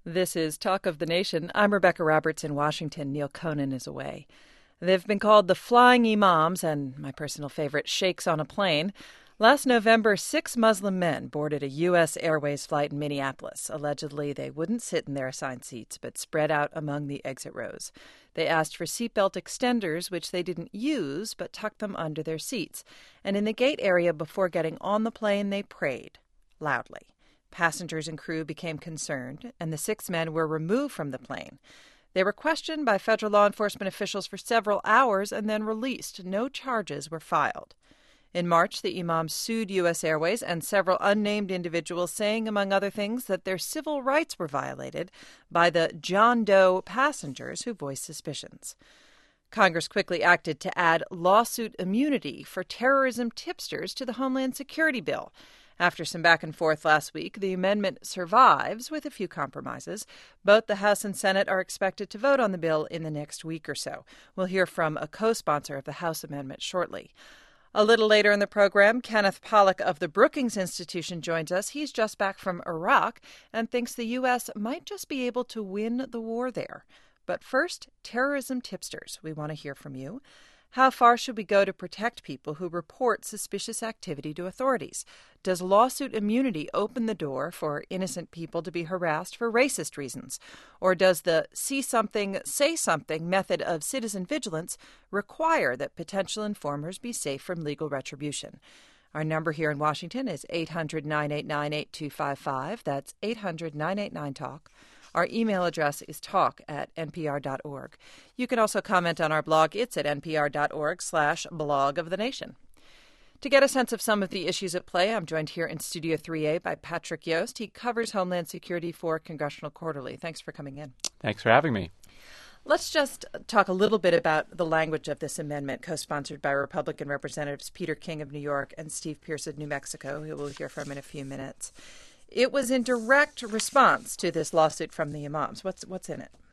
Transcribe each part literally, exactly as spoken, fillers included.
This is Talk of the Nation. I'm Rebecca Roberts in Washington. Neil Conan is away. They've been called the Flying Imams and, my personal favorite, Sheikhs on a plane. Last November, six Muslim men boarded a U S Airways flight in Minneapolis. Allegedly, they wouldn't sit in their assigned seats, but spread out among the exit rows. They asked for seatbelt extenders, which they didn't use, but tucked them under their seats. And in the gate area before getting on the plane, they prayed loudly. Passengers and crew became concerned, and the six men were removed from the plane. They were questioned by federal law enforcement officials for several hours and then released. No charges were filed. In March, the imams sued U S Airways and several unnamed individuals, saying, among other things, that their civil rights were violated by the John Doe passengers who voiced suspicions. Congress quickly acted to add lawsuit immunity for terrorism tipsters to the Homeland Security bill. After some back and forth last week, the amendment survives with a few compromises. Both the House and Senate are expected to vote on the bill in the next week or so. We'll hear from a co-sponsor of the House amendment shortly. A little later in the program, Kenneth Pollack of the Brookings Institution joins us. He's just back from Iraq and thinks the U S might just be able to win the war there. But first, terrorism tipsters. We want to hear from you. How far should we go to protect people who report suspicious activity to authorities? Does lawsuit immunity open the door for innocent people to be harassed for racist reasons? Or does the see something, say something method of citizen vigilance require that potential informers be safe from legal retribution? Our number here in Washington is eight hundred, nine eight nine, eight two five five. That's eight hundred, nine eight nine, talk. Our email address is talk at n p r dot org. You can also comment on our blog. It's at npr.org slash blog of the nation. To get a sense of some of the issues at play, I'm joined here in Studio three A by Patrick Yost. He covers Homeland Security for Congressional Quarterly. Thanks for coming in. Thanks for having me. Let's just talk a little bit about the language of this amendment, co-sponsored by Republican Representatives Peter King of New York and Steve Pearce of New Mexico, who we'll hear from in a few minutes. It was in direct response to this lawsuit from the imams. What's what's in it?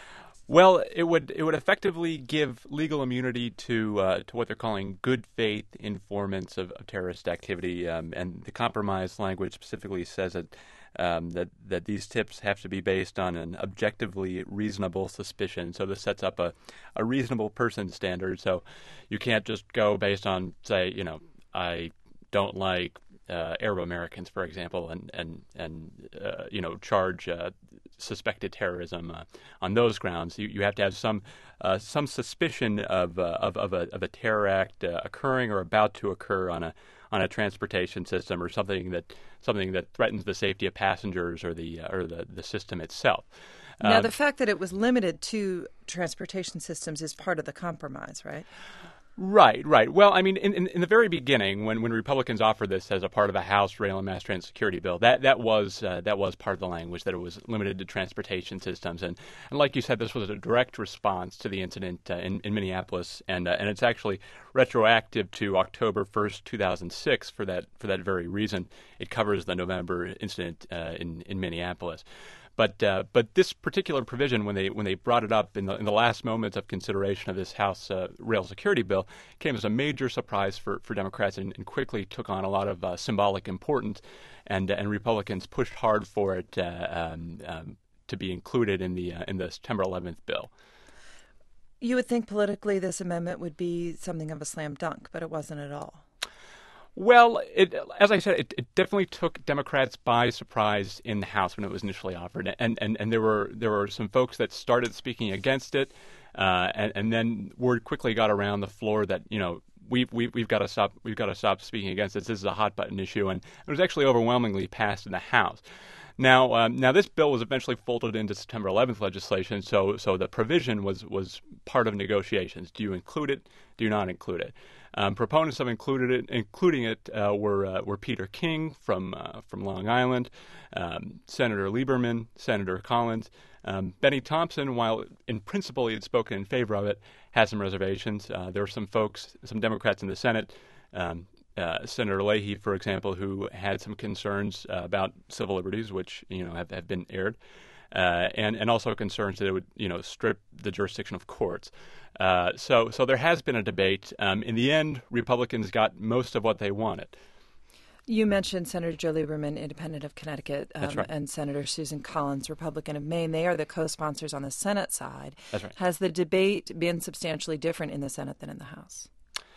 Well, it would it would effectively give legal immunity to uh, to what they're calling good faith informants of, of terrorist activity, um, and the compromise language specifically says that um, that that these tips have to be based on an objectively reasonable suspicion. So this sets up a, a reasonable person standard. So you can't just go based on, say, you know, I don't like Uh, Arab Americans, for example, and and and uh, you know charge uh, suspected terrorism uh, on those grounds. You you have to have some uh, some suspicion of uh, of of a of a terror act uh, occurring or about to occur on a on a transportation system, or something that something that threatens the safety of passengers or the uh, or the, the system itself. Now, Uh, the fact that it was limited to transportation systems is part of the compromise, right? Right, right. Well, I mean, in, in, in the very beginning, when, when Republicans offered this as a part of the House Rail and Mass Transit Security Bill, that that was uh, that was part of the language, that it was limited to transportation systems, and, and like you said, this was a direct response to the incident uh, in, in Minneapolis, and uh, and it's actually retroactive to October first, two thousand six, for that for that very reason. It covers the November incident uh, in in Minneapolis. But uh, but this particular provision, when they when they brought it up in the in the last moments of consideration of this House uh, Rail Security Bill, came as a major surprise for, for Democrats, and, and quickly took on a lot of uh, symbolic importance, and and Republicans pushed hard for it uh, um, um, to be included in the uh, in the September eleventh bill. You would think politically this amendment would be something of a slam dunk, but it wasn't at all. Well, it, as I said, it, it definitely took Democrats by surprise in the House when it was initially offered, and and, and there were there were some folks that started speaking against it, uh, and and then word quickly got around the floor that, you know, we've we've, we've got to stop we've got to stop speaking against this. This is a hot button issue, and it was actually overwhelmingly passed in the House. Now, um, now this bill was eventually folded into September eleventh legislation, so so the provision was was part of negotiations. Do you include it? Do you not include it? Um, proponents have included it, including it uh, were uh, were Peter King from uh, from Long Island, um, Senator Lieberman, Senator Collins, um, Benny Thompson. While in principle he had spoken in favor of it, has some reservations. Uh, there were some folks, some Democrats in the Senate. Um, Uh, Senator Leahy, for example, who had some concerns uh, about civil liberties, which, you know, have, have been aired, uh, and and also concerns that it would, you know, strip the jurisdiction of courts. Uh, so so there has been a debate. Um, in the end, Republicans got most of what they wanted. You mentioned Senator Joe Lieberman, Independent of Connecticut, um, That's right. and Senator Susan Collins, Republican of Maine. They are the co-sponsors on the Senate side. That's right. Has the debate been substantially different in the Senate than in the House?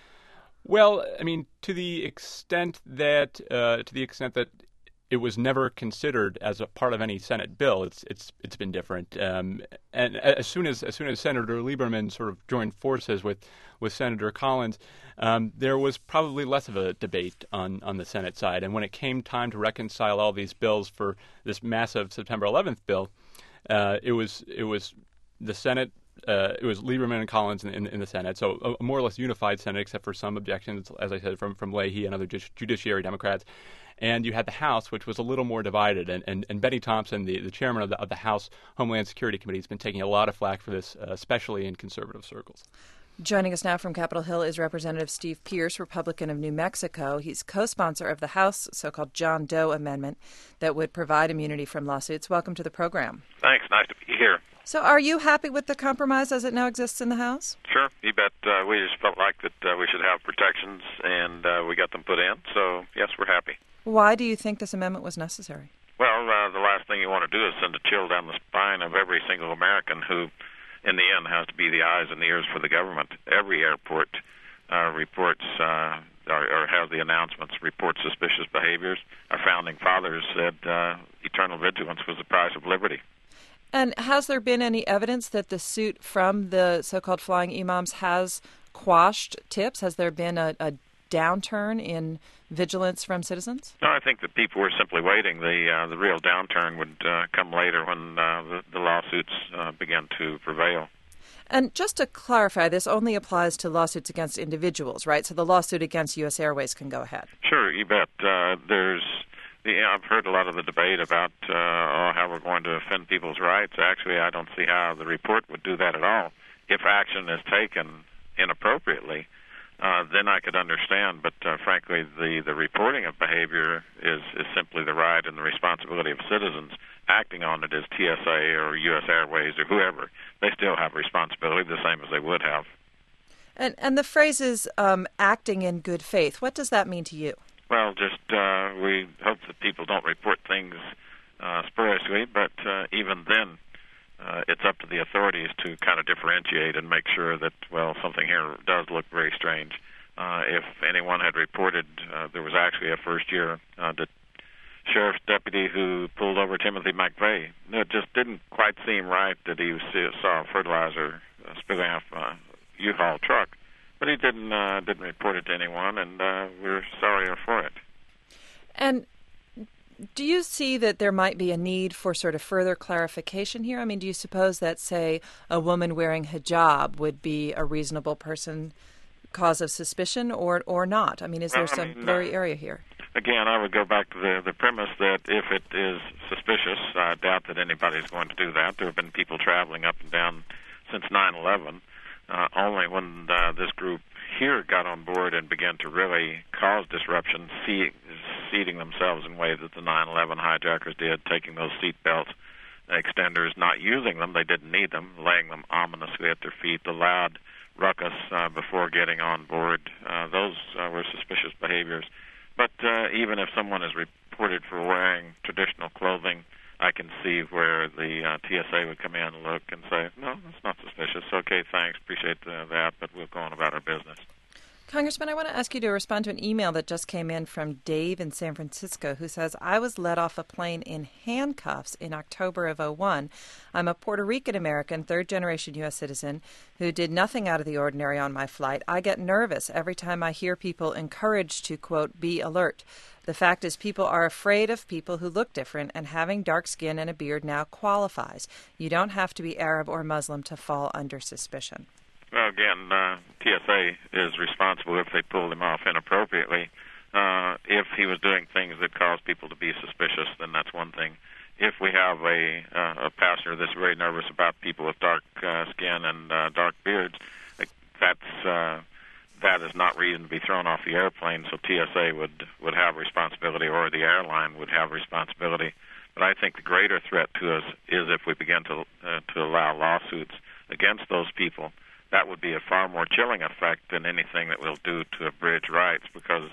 Well, I mean, to the extent that uh, to the extent that it was never considered as a part of any Senate bill, it's it's it's been different. Um, and as soon as as soon as Senator Lieberman sort of joined forces with with Senator Collins, um, there was probably less of a debate on on the Senate side. And when it came time to reconcile all these bills for this massive September eleventh bill, uh, it was it was the Senate. Uh, it was Lieberman and Collins in, in, in the Senate, so a, a more or less unified Senate, except for some objections, as I said, from, from Leahy and other ju- judiciary Democrats. And you had the House, which was a little more divided. And, and, and Benny Thompson, the, the chairman of the, of the House Homeland Security Committee, has been taking a lot of flack for this, uh, especially in conservative circles. Joining us now from Capitol Hill is Representative Steve Pearce, Republican of New Mexico. He's co-sponsor of the House so-called John Doe Amendment that would provide immunity from lawsuits. Welcome to the program. Thanks. Nice to be here. So are you happy with the compromise as it now exists in the House? Sure. You bet. Uh, we just felt like that uh, we should have protections, and uh, we got them put in. So, yes, we're happy. Why do you think this amendment was necessary? Well, uh, the last thing you want to do is send a chill down the spine of every single American who, in the end, has to be the eyes and the ears for the government. Every airport uh, reports uh, or, or has the announcements, reports suspicious behaviors. Our founding fathers said uh, eternal vigilance was the price of liberty. And has there been any evidence that the suit from the so-called flying imams has quashed tips? Has there been a, a downturn in vigilance from citizens? No, I think that people were simply waiting. The uh, the real downturn would uh, come later when uh, the, the lawsuits uh, began to prevail. And just to clarify, this only applies to lawsuits against individuals, right? So the lawsuit against U S Airways can go ahead. Sure, you bet. Uh, there's Yeah, I've heard a lot of the debate about uh, oh, how we're going to offend people's rights. Actually, I don't see how the report would do that at all. If action is taken inappropriately, uh, then I could understand. But uh, frankly, the, the reporting of behavior is, is simply the right and the responsibility of citizens. Acting on it is T S A or U S Airways or whoever. They still have responsibility the same as they would have. And, and the phrase is um, acting in good faith. What does that mean to you? Well, just uh, we hope that people don't report things uh, spuriously, but uh, even then, uh, it's up to the authorities to kind of differentiate and make sure that, well, something here does look very strange. Uh, if anyone had reported, uh, there was actually a first-year uh, de- sheriff's deputy who pulled over Timothy McVeigh. It just didn't quite seem right that he saw fertilizer uh, spilling off a U-Haul truck. But he didn't uh, didn't report it to anyone, and uh, we're sorry for it. And do you see that there might be a need for sort of further clarification here? I mean, do you suppose that, say, a woman wearing hijab would be a reasonable person cause of suspicion or or not? I mean, is there well, some I mean, blurry uh, area here? Again, I would go back to the, the premise that if it is suspicious, I doubt that anybody's going to do that. There have been people traveling up and down since nine eleven. Uh, only when uh, this group here got on board and began to really cause disruption, see, seating themselves in ways that the nine eleven hijackers did, taking those seat belts, extenders, not using them, they didn't need them, laying them ominously at their feet, the loud ruckus uh, before getting on board. Uh, those uh, were suspicious behaviors. But uh, even if someone is reported for wearing traditional clothing, I can see where the uh, T S A would come in and look and say, no, that's not suspicious. Okay, thanks, appreciate uh, that, but we'll go on about our business. Congressman, I want to ask you to respond to an email that just came in from Dave in San Francisco who says, I was let off a plane in handcuffs in October of oh one. I'm a Puerto Rican American, third-generation U S citizen who did nothing out of the ordinary on my flight. I get nervous every time I hear people encouraged to, quote, be alert. The fact is people are afraid of people who look different, and having dark skin and a beard now qualifies. You don't have to be Arab or Muslim to fall under suspicion. Well, again, uh, T S A is responsible if they pulled him off inappropriately. Uh, if he was doing things that cause people to be suspicious, then that's one thing. If we have a, uh, a passenger that's very nervous about people with dark uh, skin and uh, dark beards, that's uh, that is not reason to be thrown off the airplane. So T S A would would have responsibility, or the airline would have responsibility. But I think the greater threat to us is if we begin to uh, to allow lawsuits against those people. That would be a far more chilling effect than anything that we'll do to abridge rights, because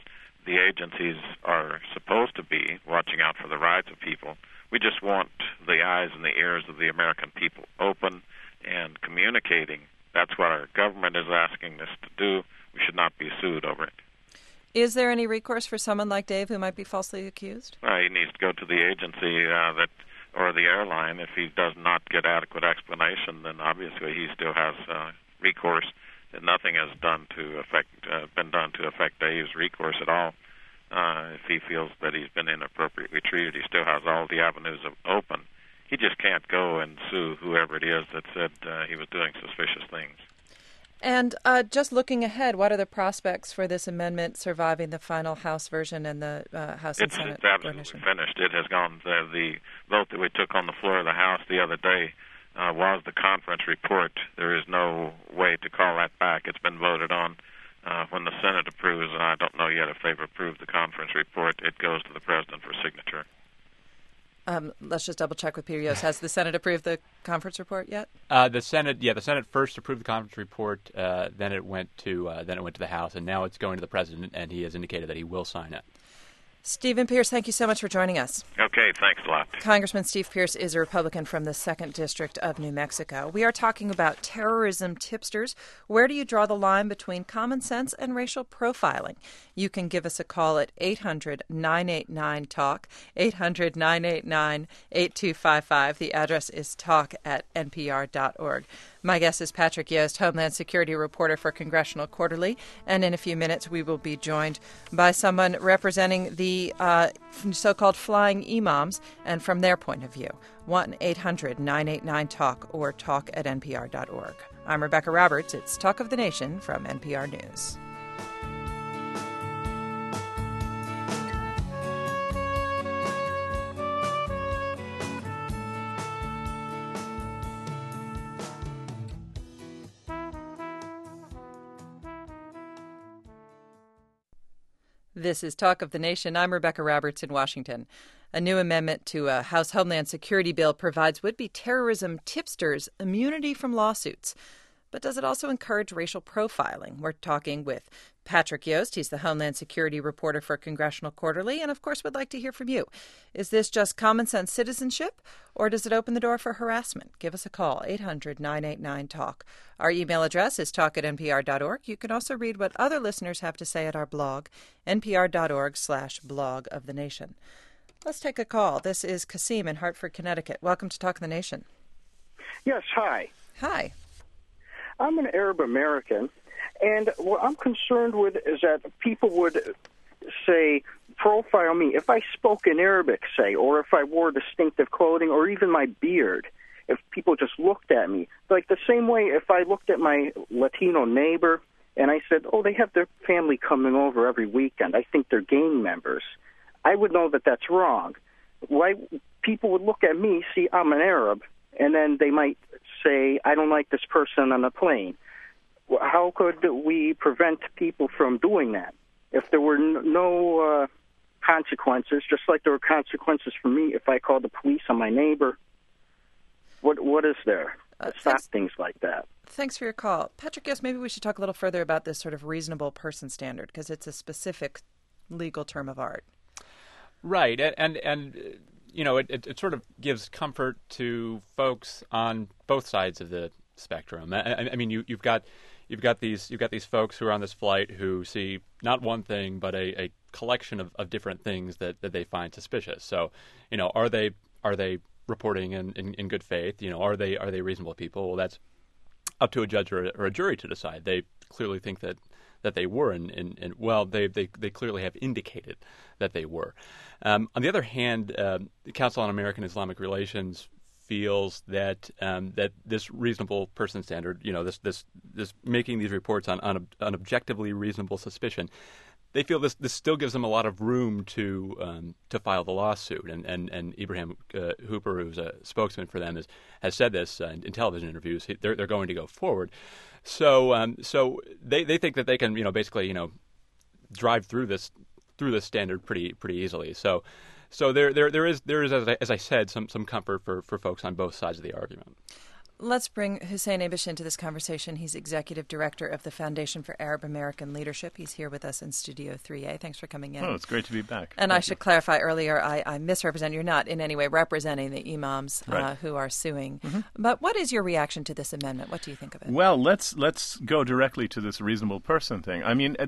the agencies are supposed to be, watching out for the rights of people. We just want the eyes and the ears of the American people open and communicating. That's what our government is asking us to do. We should not be sued over it. Is there any recourse for someone like Dave who might be falsely accused? Uh, he needs to go to the agency uh, that, or the airline. If he does not get adequate explanation, then obviously he still has uh, recourse. And nothing has done to affect, uh, been done to affect Dave's recourse at all. Uh, if he feels that he's been inappropriately treated, he still has all the avenues of open. He just can't go and sue whoever it is that said uh, he was doing suspicious things. And uh, just looking ahead, what are the prospects for this amendment surviving the final House version and the uh, House it's, and Senate It's absolutely version? finished. It has gone. The, the vote that we took on the floor of the House the other day uh, was the conference report. There is no way to call that back. It's been voted on. Uh, when the Senate approves, and I don't know yet if they've approved the conference report, it goes to the President for signature. Um, let's just double check with Peter Yost. Has the Senate approved the conference report yet? Uh, the Senate, yeah, the Senate first approved the conference report. Uh, then it went to uh, then it went to the House, and now it's going to the President, and he has indicated that he will sign it. Stephen Pierce, thank you so much for joining us. Okay, thanks a lot. Congressman Steve Pierce is a Republican from the second District of New Mexico. We are talking about terrorism tipsters. Where do you draw the line between common sense and racial profiling? You can give us a call at eight hundred nine eight nine talk, eight hundred nine eight nine eight two five five. The address is talk at n p r dot org. My guest is Patrick Yost, Homeland Security reporter for Congressional Quarterly, and in a few minutes we will be joined by someone representing the uh, so-called flying imams and from their point of view. one eight hundred nine eight nine talk or talk at n p r dot org. I'm Rebecca Roberts. It's Talk of the Nation from N P R News. This is Talk of the Nation. I'm Rebecca Roberts in Washington. A new amendment to a House Homeland Security bill provides would-be terrorism tipsters immunity from lawsuits. But does it also encourage racial profiling? We're talking with Patrick Yost. He's the Homeland Security reporter for Congressional Quarterly, and of course would like to hear from you. Is this just common sense citizenship, or does it open the door for harassment? Give us a call, eight hundred nine eight nine talk. Our email address is talk at n p r dot org. You can also read what other listeners have to say at our blog, n p r dot org slash blog of the nation. Let's take a call. This is Kasim in Hartford, Connecticut. Welcome to Talk of the Nation. Yes, hi. Hi. I'm an Arab American, and what I'm concerned with is that people would say, profile me. If I spoke in Arabic, say, or if I wore distinctive clothing, or even my beard, if people just looked at me. Like the same way if I looked at my Latino neighbor and I said, oh, they have their family coming over every weekend. I think they're gang members. I would know that that's wrong. Why people would look at me, see I'm an Arab, and then they might say, I don't like this person on the plane. How could we prevent people from doing that? If there were no uh, consequences, just like there were consequences for me if I called the police on my neighbor, what what is there to Uh, stop thanks- things like that? Thanks for your call. Patrick, yes, maybe we should talk a little further about this sort of reasonable person standard, because it's a specific legal term of art. Right, and and, and uh, you know, it, it, it sort of gives comfort to folks on both sides of the spectrum. I, I mean, you, you've got you've got these you've got these folks who are on this flight who see not one thing but a, a collection of, of different things that, that they find suspicious. So, you know, are they are they reporting in, in, in good faith? You know, are they are they reasonable people? Well, that's up to a judge or a, or a jury to decide. They clearly think that. that they were, and, and, and well, they, they they clearly have indicated that they were. Um, on the other hand, uh, the Council on American Islamic Relations feels that um, that this reasonable person standard, you know, this this this making these reports on on, on objectively reasonable suspicion, they feel this this still gives them a lot of room to um, to file the lawsuit. And and and Ibrahim uh, Hooper, who's a spokesman for them, has has said this uh, in, in television interviews. They're they're going to go forward. So, um, so they, they think that they can, you know, basically, you know, drive through this through this standard pretty pretty easily. So, so there there there is there is as I, as I said some some comfort for, for folks on both sides of the argument. Let's bring Hussein Abish into this conversation. He's Executive Director of the Foundation for Arab American Leadership. He's here with us in Studio three A. Thanks for coming in. Oh, it's great to be back. And Thank I should you. clarify earlier, I, I misrepresent. You're not in any way representing the imams Right. uh, who are suing. Mm-hmm. But what is your reaction to this amendment? What do you think of it? Well, let's let's go directly to this reasonable person thing. I mean,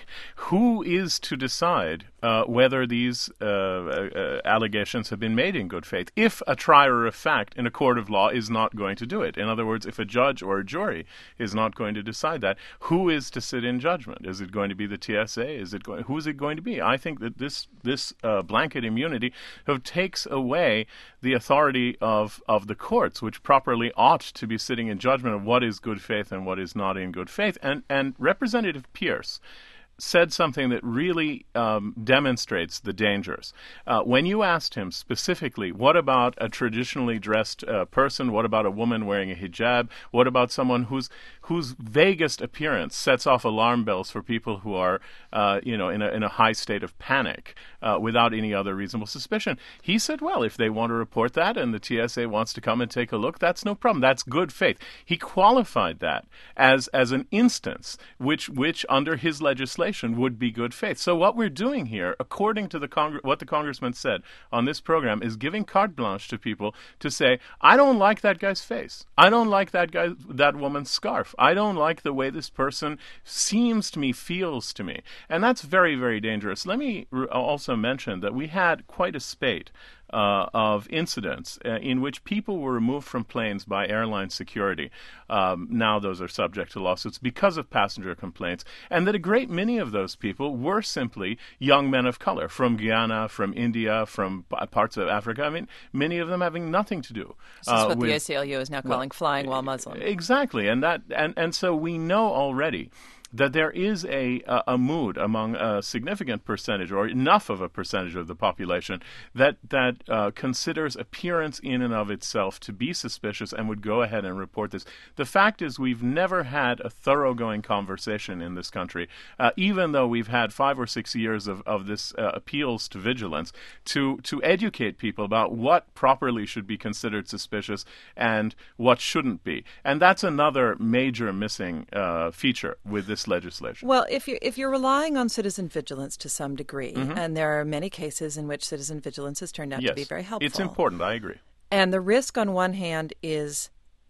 who is to decide uh, whether these uh, uh, allegations have been made in good faith if a trier of fact in a court of law is not going to do it? In other words, if a judge or a jury is not going to decide that, who is to sit in judgment? Is it going to be the T S A? Is it going? Who is it going to be? I think that this this uh, blanket immunity takes away the authority of of the courts, which properly ought to be sitting in judgment of what is good faith and what is not in good faith. And and Representative Pierce said something that really um, demonstrates the dangers. Uh, when you asked him specifically, what about a traditionally dressed uh, person? What about a woman wearing a hijab? What about someone whose whose vaguest appearance sets off alarm bells for people who are, uh, you know, in a in a high state of panic uh, without any other reasonable suspicion? He said, well, if they want to report that and the T S A wants to come and take a look, that's no problem. That's good faith. He qualified that as as an instance which which under his legislation would be good faith. So what we're doing here, according to the Congre- what the congressman said on this program, is giving carte blanche to people to say, I don't like that guy's face. I don't like that guy, that woman's scarf. I don't like the way this person seems to me, feels to me. And that's very, very dangerous. Let me r- also mention that we had quite a spate Uh, of incidents uh, in which people were removed from planes by airline security. Um, now those are subject to lawsuits because of passenger complaints, and that a great many of those people were simply young men of color from Guyana, from India, from p- parts of Africa. I mean, many of them having nothing to do. This is uh, what with, the A C L U is now calling well, flying while Muslim. Exactly, and that and, and so we know already that there is a, a a mood among a significant percentage, or enough of a percentage of the population, that that uh, considers appearance in and of itself to be suspicious and would go ahead and report this. The fact is, we've never had a thoroughgoing conversation in this country, uh, even though we've had five or six years of, of this uh, appeals to vigilance, to, to educate people about what properly should be considered suspicious and what shouldn't be. And that's another major missing uh, feature with this legislation. Well, if you if you're relying on citizen vigilance to some degree, Mm-hmm. and there are many cases in which citizen vigilance has turned out yes, to be very helpful. It's important, I agree. And the risk on one hand is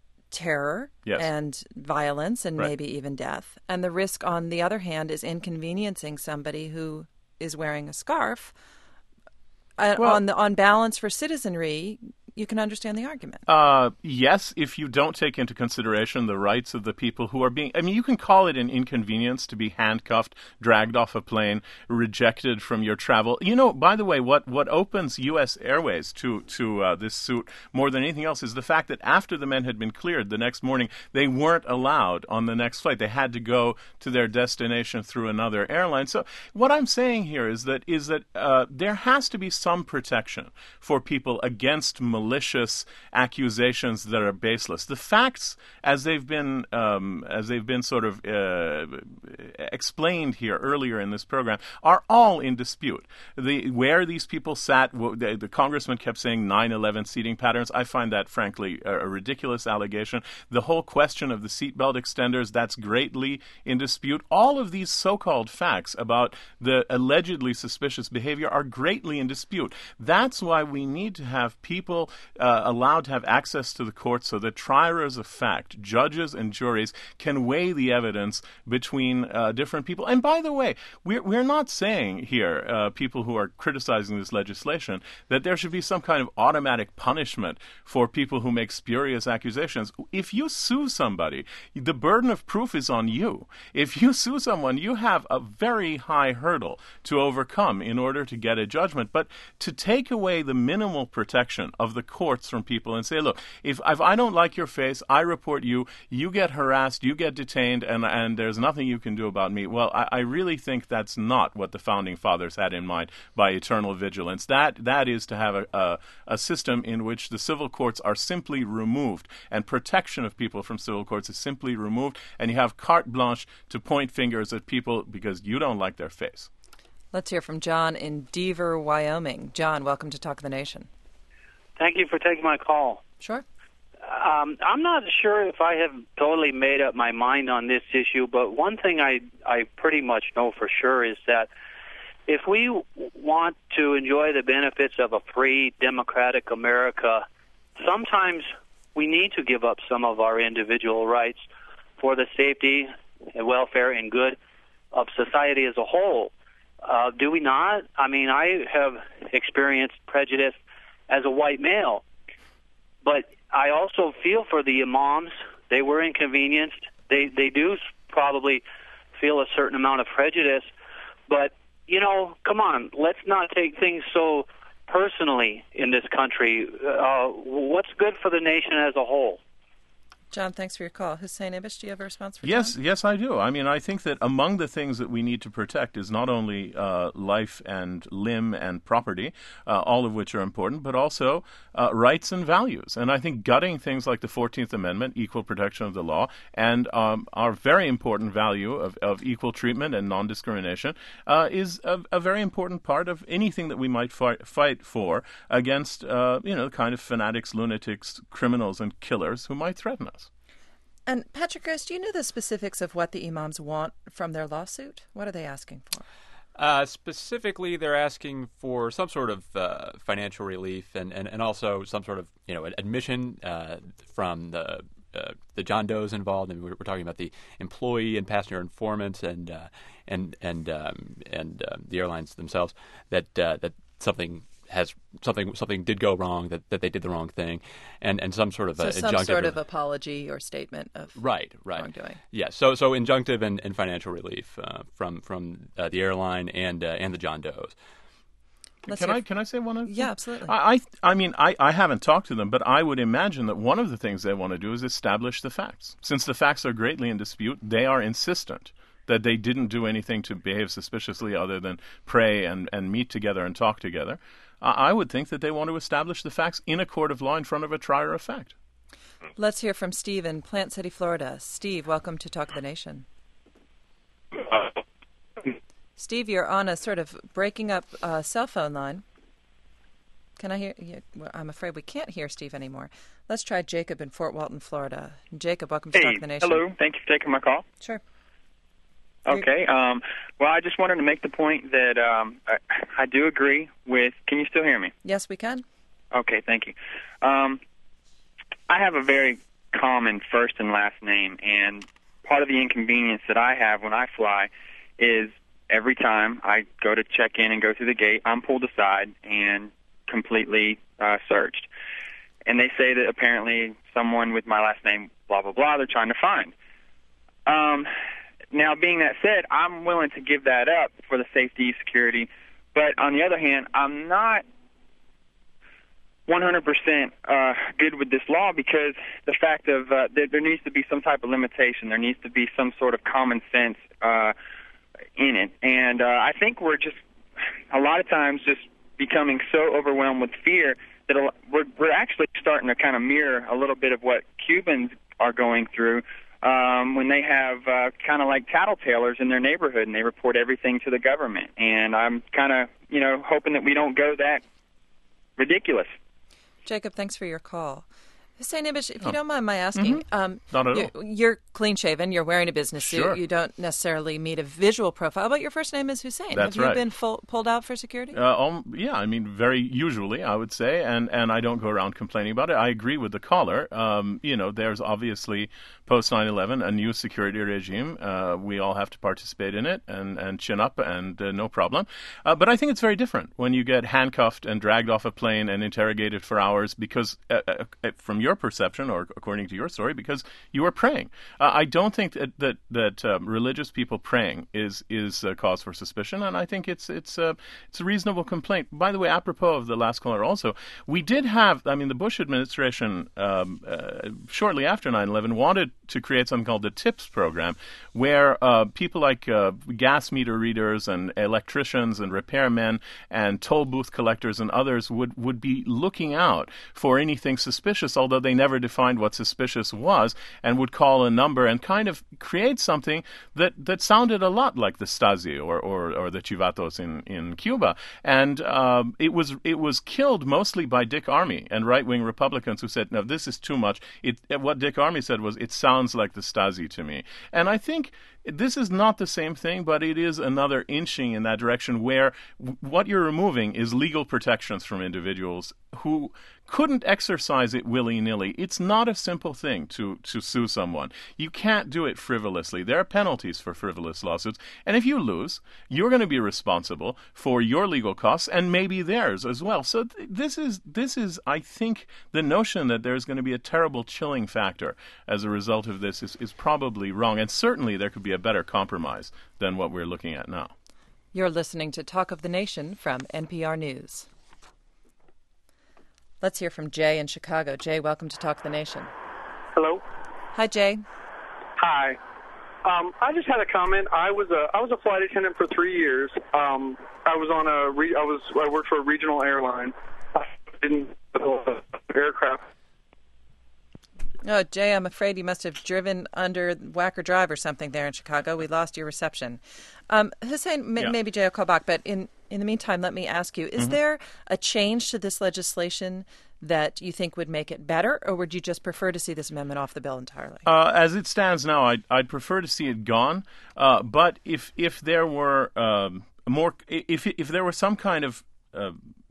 terror Yes. and violence and Right. maybe even death. And the risk on the other hand is inconveniencing somebody who is wearing a scarf. Uh, Well- on the on balance for citizenry, you can understand the argument. Uh, yes, if you don't take into consideration the rights of the people who are being... I mean, you can call it an inconvenience to be handcuffed, dragged off a plane, rejected from your travel. You know, by the way, what, what opens U S Airways to, to uh, this suit more than anything else is the fact that after the men had been cleared the next morning, they weren't allowed on the next flight. They had to go to their destination through another airline. So what I'm saying here is that is that uh, there has to be some protection for people against malicious accusations that are baseless. The facts, as they've been um, as they've been sort of uh, explained here earlier in this program, are all in dispute. The where these people sat, the, the congressman kept saying nine eleven seating patterns. I find that frankly a, a ridiculous allegation. The whole question of the seatbelt extenders, that's greatly in dispute. All of these so-called facts about the allegedly suspicious behavior are greatly in dispute. That's why we need to have people uh, allowed to have access to the court so that triers of fact, judges and juries, can weigh the evidence between uh, different people. And by the way, we're, we're not saying here, uh, people who are criticizing this legislation, that there should be some kind of automatic punishment for people who make spurious accusations. If you sue somebody, the burden of proof is on you. If you sue someone, you have a very high hurdle to overcome in order to get a judgment. But to take away the minimal protection of the courts from people and say, look, if, if I don't like your face, I report you, you get harassed, you get detained, and, and there's nothing you can do about me. Well, I, I really think that's not what the Founding Fathers had in mind by eternal vigilance. That That is to have a, a, a system in which the civil courts are simply removed, and protection of people from civil courts is simply removed, and you have carte blanche to point fingers at people because you don't like their face. Let's hear from John in Deaver, Wyoming. John, welcome to Talk of the Nation. Thank you for taking my call. Sure. Um, I'm not sure if I have totally made up my mind on this issue, but one thing I, I pretty much know for sure is that if we want to enjoy the benefits of a free, democratic America, sometimes we need to give up some of our individual rights for the safety and welfare and good of society as a whole. Uh, do we not? I mean, I have experienced prejudice as a white male, but I also feel for the imams. They were inconvenienced. They they do probably feel a certain amount of prejudice, but, you know, come on, let's not take things so personally in this country. Uh, what's good for the nation as a whole? John, thanks for your call. Hussein Ibish, do you have a response for Yes, John? yes, I do. I mean, I think that among the things that we need to protect is not only uh, life and limb and property, uh, all of which are important, but also uh, rights and values. And I think gutting things like the fourteenth Amendment, equal protection of the law, and um, our very important value of, of equal treatment and non-discrimination uh, is a, a very important part of anything that we might fight, fight for against, uh, you know, the kind of fanatics, lunatics, criminals, and killers who might threaten us. And Patrick Gross, do you know the specifics of what the imams want from their lawsuit? What are they asking for? Uh, specifically, they're asking for some sort of uh, financial relief and, and, and also some sort of, you know, admission uh, from the uh, the John Does involved. And we're, we're talking about the employee and passenger informants and uh, and and um, and uh, the airlines themselves that uh, that something. has something something did go wrong, that, that they did the wrong thing, and, and some sort of so uh, some injunctive sort of apology or statement of right right wrongdoing. Yeah, so so injunctive and, and financial relief uh, from from uh, the airline and uh, and the John Does. Let's can hear... I can I say one of Yeah, absolutely. I I, I mean I, I haven't talked to them, but I would imagine that one of the things they want to do is establish the facts. Since the facts are greatly in dispute, they are insistent that they didn't do anything to behave suspiciously other than pray and, and meet together and talk together. I would think that they want to establish the facts in a court of law in front of a trier of fact. Let's hear from Steve in Plant City, Florida. Steve, welcome to Talk of the Nation. Steve, you're on a sort of breaking up uh, cell phone line. Can I hear you? Well, I'm afraid we can't hear Steve anymore. Let's try Jacob in Fort Walton, Florida. Jacob, welcome to hey, Talk of the Nation. Hello. Thank you for taking my call. Sure. Okay. Um, well, I just wanted to make the point that um, I, I do agree with... Can you still hear me? Yes, we can. Okay, thank you. Um, I have a very common first and last name, and part of the inconvenience that I have when I fly is every time I go to check in and go through the gate, I'm pulled aside and completely uh, searched. And they say that apparently someone with my last name, blah, blah, blah, they're trying to find. Um... Now, being that said, I'm willing to give that up for the safety, security, but on the other hand, I'm not one hundred percent uh, good with this law because the fact of uh, there, there needs to be some type of limitation. There needs to be some sort of common sense uh, in it. And uh, I think we're just, a lot of times, just becoming so overwhelmed with fear that a, we're, we're actually starting to kind of mirror a little bit of what Cubans are going through. Um, when they have uh, kind of like tattletalers in their neighborhood and they report everything to the government. And I'm kind of, you know, hoping that we don't go that ridiculous. Jacob, thanks for your call. Hussein Ibish, if you oh. don't mind my asking, mm-hmm. um, Not at you're, all. You're clean-shaven, you're wearing a business Sure. suit, you don't necessarily meet a visual profile, but your first name is Hussein. That's Have you right. been full, pulled out for security? Uh, um, yeah, I mean, very usually, I would say, and, and I don't go around complaining about it. I agree with the caller. Um, you know, there's obviously, post nine eleven, a new security regime. Uh, we all have to participate in it and, and chin up and uh, no problem. Uh, but I think it's very different when you get handcuffed and dragged off a plane and interrogated for hours because, uh, uh, from your perception, or according to your story, because you were praying. Uh, I don't think that that, that um, religious people praying is is a cause for suspicion, and I think it's it's uh, it's a reasonable complaint. By the way, apropos of the last caller, also, we did have. I mean, the Bush administration um, uh, shortly after nine eleven wanted to create something called the TIPS program, where uh, people like uh, gas meter readers and electricians and repairmen and toll booth collectors and others would would be looking out for anything suspicious. Although although they never defined what suspicious was, and would call a number and kind of create something that, that sounded a lot like the Stasi or, or, or the Chivatos in, in Cuba. And um, it was it was killed mostly by Dick Armey and right-wing Republicans who said, no, this is too much. It, what Dick Armey said was, it sounds like the Stasi to me. And I think this is not the same thing, but it is another inching in that direction where w- what you're removing is legal protections from individuals who couldn't exercise it willy-nilly. It's not a simple thing to, to sue someone. You can't do it frivolously. There are penalties for frivolous lawsuits. And if you lose, you're going to be responsible for your legal costs and maybe theirs as well. So th- this is, this is, I think, the notion that there's going to be a terrible chilling factor as a result of this is, is probably wrong. And certainly there could be a better compromise than what we're looking at now. You're listening to Talk of the Nation from N P R News. Let's hear from Jay in Chicago. Jay, welcome to Talk of the Nation. Hello. Hi, Jay. Hi. Um, I just had a comment. I was a I was a flight attendant for three years. Um, I was on a re, I was I worked for a regional airline. I didn't uh, aircraft. Oh, Jay, I'm afraid you must have driven under Wacker Drive or something there in Chicago. We lost your reception. Um, Hussein, m- yeah. maybe Jay will call back, but in, in the meantime, let me ask you, is mm-hmm. there a change to this legislation that you think would make it better, or would you just prefer to see this amendment off the bill entirely? Uh, as it stands now, I'd, I'd prefer to see it gone. Uh, but if if there were um, more, if if there were some kind of uh,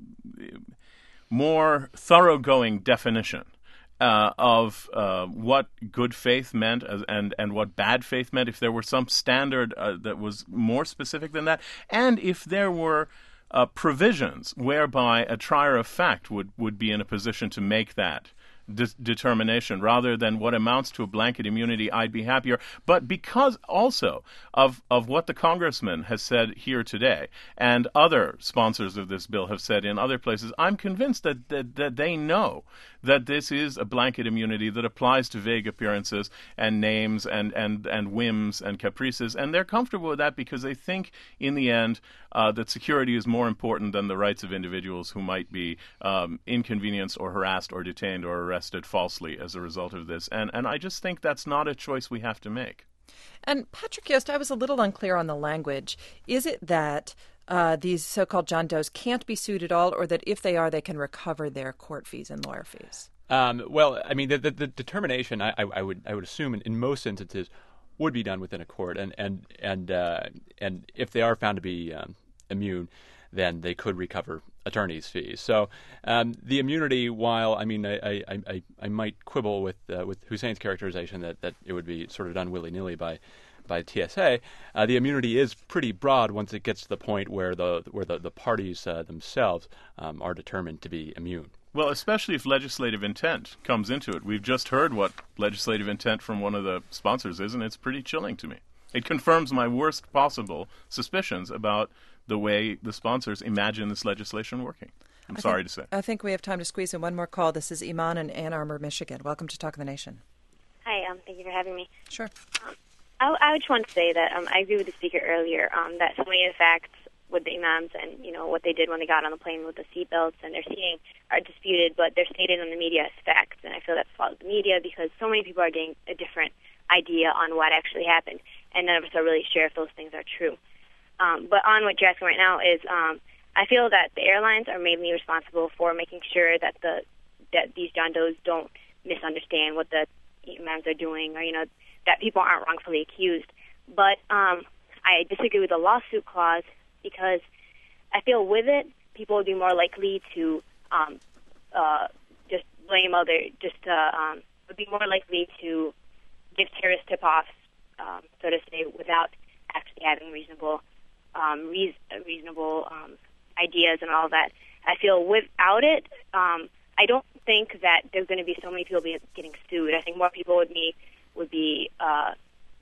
more thoroughgoing definition Uh, of uh, what good faith meant as, and, and what bad faith meant, if there were some standard uh, that was more specific than that, and if there were uh, provisions whereby a trier of fact would, would be in a position to make that de- determination rather than what amounts to a blanket immunity, I'd be happier. But because also of, of what the congressman has said here today and other sponsors of this bill have said in other places, I'm convinced that, that, that they know that this is a blanket immunity that applies to vague appearances and names and, and, and whims and caprices. And they're comfortable with that because they think, in the end, uh, that security is more important than the rights of individuals who might be um, inconvenienced or harassed or detained or arrested falsely as a result of this. And, and I just think that's not a choice we have to make. And Patrick Yost, I was a little unclear on the language. Is it that Uh, these so-called John Does can't be sued at all, or that if they are, they can recover their court fees and lawyer fees? Um, well, I mean, the, the, the determination, I, I, I would I would assume, in, in most instances, would be done within a court, and and and uh, and if they are found to be um, immune, then they could recover attorney's fees. So um, the immunity, while I mean, I I, I, I might quibble with uh, with Hussein's characterization that, that it would be sort of done willy-nilly by. by T S A, uh, the immunity is pretty broad once it gets to the point where the where the, the parties uh, themselves um, are determined to be immune. Well, especially if legislative intent comes into it. We've just heard what legislative intent from one of the sponsors is, and it's pretty chilling to me. It confirms my worst possible suspicions about the way the sponsors imagine this legislation working. I'm I sorry think, to say. I think we have time to squeeze in one more call. This is Iman in Ann Arbor, Michigan. Welcome to Talk of the Nation. Hi, um, thank you for having me. Sure. Um, I, I just want to say that um, I agree with the speaker earlier um, that so many of the facts with the imams and, you know, what they did when they got on the plane with the seatbelts and they're seeing are disputed, but they're stated in the media as facts. And I feel that's fault of the media because so many people are getting a different idea on what actually happened, and none of us are really sure if those things are true. Um, but on what you're asking right now is um, I feel that the airlines are mainly responsible for making sure that the that these John Does don't misunderstand what the imams are doing, or, you know, that people aren't wrongfully accused. But um, I disagree with the lawsuit clause because I feel with it, people would be more likely to um, uh, just blame other, just uh, um, would be more likely to give terrorist tip-offs, um, so to say, without actually having reasonable, um, reas- reasonable um, ideas and all that. I feel without it, um, I don't think that there's going to be so many people be getting sued. I think more people would be would be. Uh,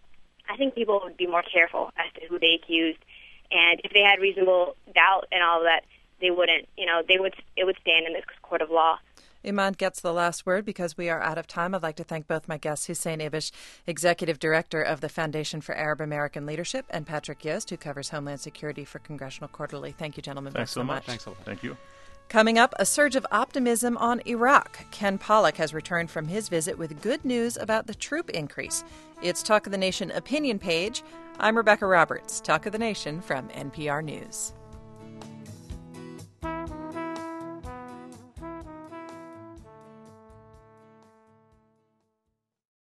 I think people would be more careful as to who they accused, and if they had reasonable doubt and all of that, they wouldn't. You know, they would. It would stand in the court of law. Iman gets the last word because we are out of time. I'd like to thank both my guests, Hussein Ibish, Executive Director of the Foundation for Arab American Leadership, and Patrick Yost, who covers Homeland Security for Congressional Quarterly. Thank you, gentlemen. Thanks so much. Thanks a lot. Thank you. Coming up, a surge of optimism on Iraq. Ken Pollack has returned from his visit with good news about the troop increase. It's Talk of the Nation opinion page. I'm Rebecca Roberts, Talk of the Nation from N P R News.